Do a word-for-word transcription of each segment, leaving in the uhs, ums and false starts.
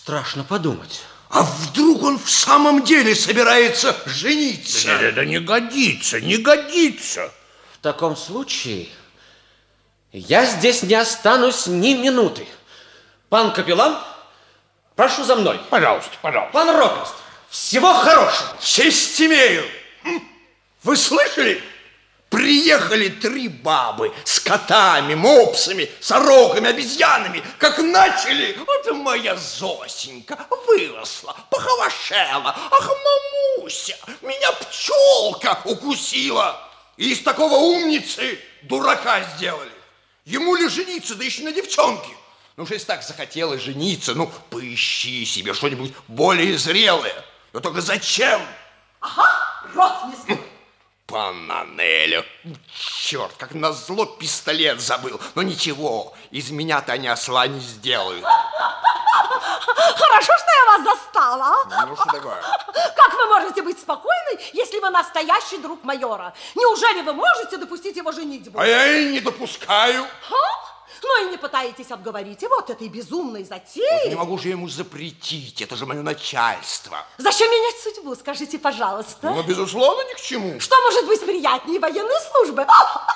Страшно подумать. А вдруг он в самом деле собирается жениться? Да, да, да не годится, не годится. В таком случае я здесь не останусь ни минуты. Пан капеллан, прошу за мной. Пожалуйста, пожалуйста. Пан ротмистр, всего хорошего. Честь имею. Вы слышали? Приехали три бабы с котами, мопсами, сороками, обезьянами. Как начали, вот моя Зосенька выросла, похорошела. Ах, мамуся, меня пчелка укусила. И из такого умницы дурака сделали. Ему ли жениться, да еще на девчонке? Ну уж если так захотелось жениться, ну поищи себе что-нибудь более зрелое. Но только зачем? Ага, ротмистр. Панна Неля, черт, как назло пистолет забыл. Но ничего, из меня-то они осла не сделают. Хорошо, что я вас застала. Ну, что такое? Как вы можете быть спокойны, если вы настоящий друг майора? Неужели вы можете допустить его женитьбу? А я и не допускаю. А? Ну и не пытаетесь отговорить его от этой безумной затеи. Не могу же ему запретить, это же мое начальство. Зачем менять судьбу, скажите, пожалуйста? Ну, безусловно, ни к чему. Что может быть приятнее военной службы?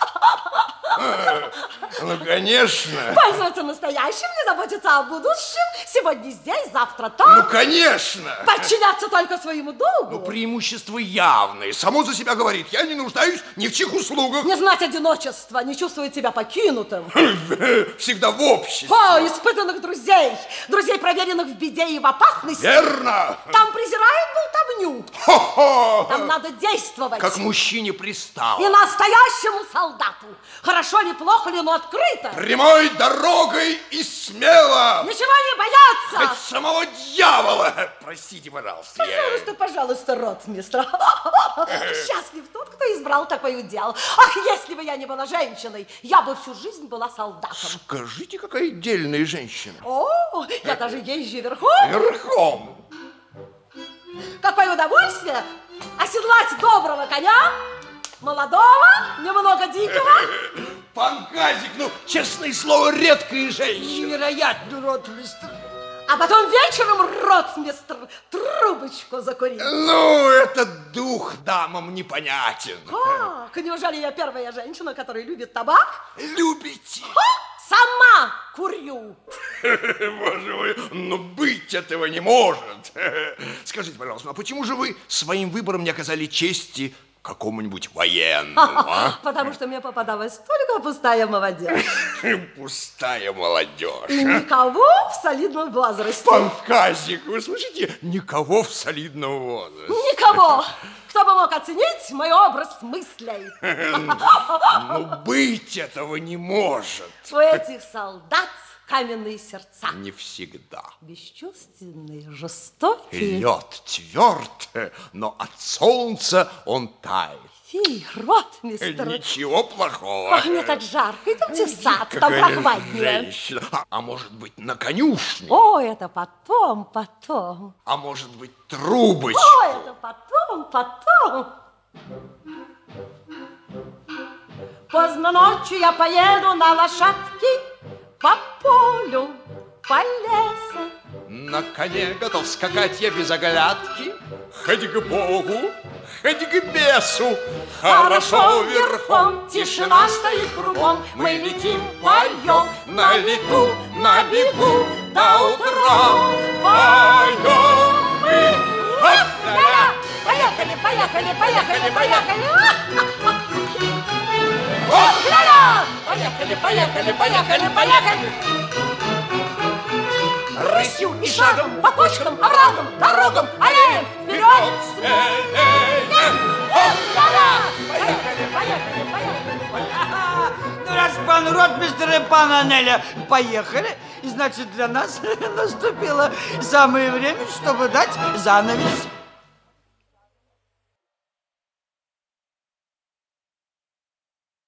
Ну, конечно. Пользоваться настоящим, не заботиться о будущем. Сегодня здесь, завтра там. Ну, конечно. Подчиняться только своему долгу. Ну, преимущество явное. Само за себя говорит. Я не нуждаюсь ни в чьих услугах. Не знать одиночества, не чувствовать себя покинутым. Всегда в обществе. О, испытанных друзей. Друзей, проверенных в беде и в опасности. Верно. Там презирают болтовню. Хо-хо. Там надо действовать. Как мужчине пристало. И настоящему солдату. Хорошо ли, плохо ли, но открыто. Прямой дорогой и смело. Ничего не бояться. Хоть самого дьявола. Простите, пожалуйста. Пожалуйста, пожалуйста, ротмистр. Счастлив тот, кто избрал такой удел. Ах, если бы я не была женщиной, я бы всю жизнь была солдатом. Скажите, какая дельная женщина. О, я даже езжу верхом. Верхом. Какое удовольствие оседлать доброго коня, молодого, немного дикого. Пан Казик, ну, честное слово, редкая женщина. Невероятно, ротмистр. А потом вечером, ротмистр, трубочку закурить. Ну, этот дух дамам непонятен. Как? Неужели я первая женщина, которая любит табак? Любите? А? Сама курю. Боже мой, но быть этого не может. Скажите, пожалуйста, а почему же вы своим выбором не оказали чести какому-нибудь военному, а? Потому что мне попадалась только пустая молодежь. Пустая молодежь. И никого в солидном возрасте. Пан Казик, вы слышите? Никого в солидном возрасте. Никого, кто бы мог оценить мой образ мыслей. Но быть этого не может. У этих солдат каменные сердца. Не всегда. Бесчувственные, жестокие. Лед тверд, но от солнца он тает. Фи, ротмистр. Ничего плохого. Ах, мне так жарко. Идемте в сад, там Какая прохладнее. женщина. А, а может быть, на конюшне? О, это потом, потом. А может быть, трубочку? О, это потом, потом. Поздно ночью я поеду на лошадке по полю, по лесу. На коне готов скакать я без оглядки. Хоть к Богу, хоть к бесу. Хорошо верхом, тишина стоит кругом. Мы летим, поем, на лету, на бегу до утра. Поем мы. Ля-ля! Поехали, поехали, поехали, поехали. Ля-ля! Поехали, поехали, поехали, поехали. Рысью и шагом, по кочкам, оврагам, дорогам, аллеям, вперед! Ля-ля! Поехали, поехали, поехали. Ну, раз пан ротмистр и пан Неля поехали, значит, для нас наступило самое время, чтобы дать занавес.